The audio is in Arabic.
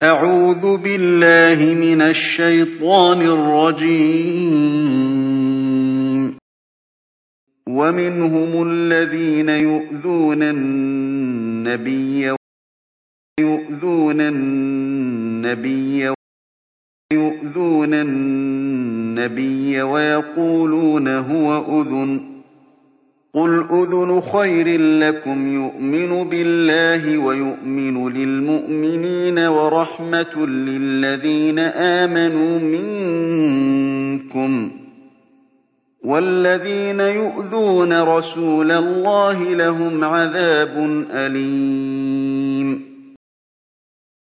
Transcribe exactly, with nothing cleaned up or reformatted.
أعوذ بالله من الشيطان الرجيم ومنهم الذين يؤذون النبي يؤذون النبي يؤذون النبي ويقولون هو أذن قل أذن خير لكم يؤمن بالله ويؤمن للمؤمنين ورحمة للذين آمنوا منكم والذين يؤذون رسول الله لهم عذاب أليم